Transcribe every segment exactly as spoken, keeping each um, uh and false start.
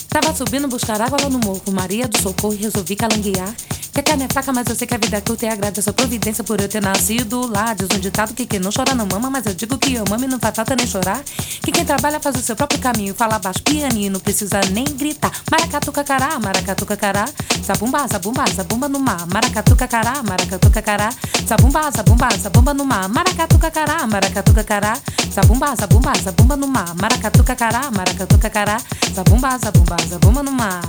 Tava subindo buscar água lá no morro com Maria do Socorro e resolvi calanguear. Que a carne é fraca, mas eu sei que a vida é curta e agradeço a providência por eu ter nascido lá. Diz um ditado que quem não chora não mama, mas eu digo que eu mamo e não faz falta nem chorar. Que quem trabalha faz o seu próprio caminho, fala baixo pianinho, não precisa nem gritar. Maracatu cacará, maracatu cacará, zabumba, zabumba, zabumba no mar. Maracatu cacará, maracatu cacará, zabumba, zabumba, zabumba no mar. Maracatu cacará, maracatu cacará, zabumba, zabumba, zabumba no mar. Maracatu cacará, maracatu cacará, zabumba, zabumba, zabumba no mar.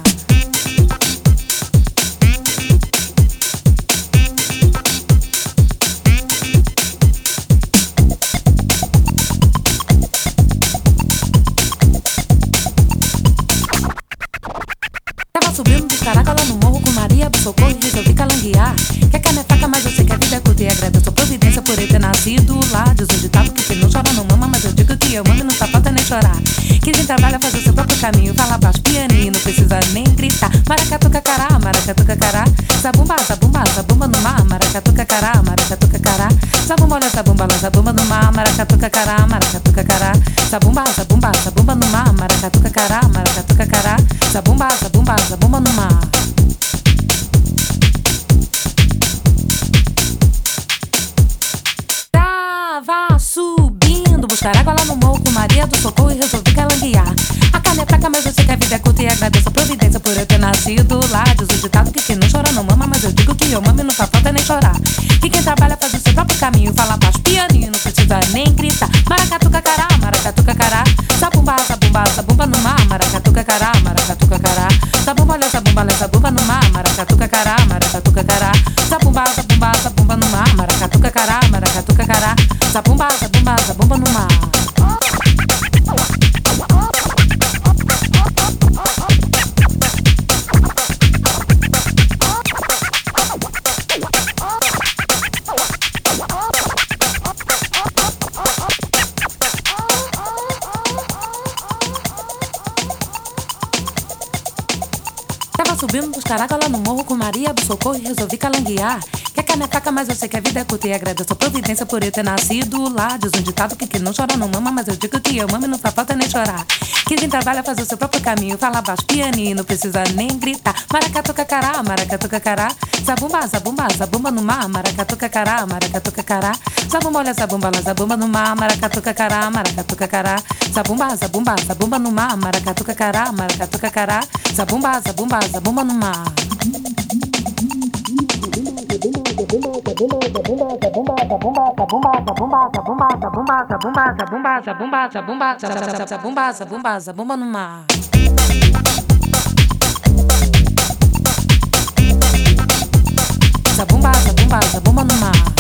Tava subindo dos caracas lá no morro com Maria do Socorro e resolvi calanguear. Que a carne é fraca, mas eu sei que a vida é curta e agradeço a providência por eu ter nascido lá. Diz um ditado que quem não chora não mama, mas eu digo que eu mamo e não faz falta nem chorar. Que quem trabalha faz o seu próprio caminho, fala baixo pianinho, não precisa nem gritar. Maracatu cacará, maracatu cacará, zabumba, zabumba, zabumba no mar. Maracatu cacará, maracatu cacará, zabumba, olha zabumba, lá zabumba no mar. Maracatu cacará, maracatu cacará, zabumba, zabumba, zabumba no mar. Maracatu cacará, maracatu cacará, zabumba, zabumba, zabumba no mar. Tava subindo buscar água lá no morro com Maria do Socorro e resolvi calanguear. A carne é fraca, mas eu sei que a vida é curta e agradeço a providência por eu ter nascido lá. Diz o ditado que quem não chora não mama, mas eu digo que eu mamo e não faz falta nem chorar. Que quem trabalha faz o seu próprio caminho, fala baixo pianinho, não precisa nem gritar. Maracatu cacará, maracatu cacará, zabumba, zabumba, zabumba no mar. Maracatu cacará, maracatu cacará, zabumba, olha zabumba, olha zabumba no mar. Maracatu cacará, maracatu cacará, zabumba, zabumba, zabumba no mar. Maracatu cacará, maracatu cacará, zabumba, zabumba, zabumba no mar. Tava subindo dos caracas lá no morro com Maria do Socorro e resolvi calanguear. Que a carne é fraca, mas eu sei que a vida é curta e agradeço a providência por eu ter nascido lá. Diz um ditado que quem não chora não mama, mas eu digo que eu mamo e não faz falta nem chorar. Que quem trabalha faz o seu próprio caminho, fala baixo pianinho, não precisa nem gritar. Maracatu cacará, maracatu cacará, zabumba, zabumba, zabumba no mar. Maracatu cacará, maracatu cacará, zabumba, olha zabumba, lá zabumba no mar. Maracatu cacará, maracatu cacará, zabumba, zabumba, zabumba no mar. Maracatu cacará, maracatu cacará, zabumba, zabumba, zabumba no mar. Zabumba, zabumba, zabumba no mar. Zabumba, zabumba, zabumba no mar.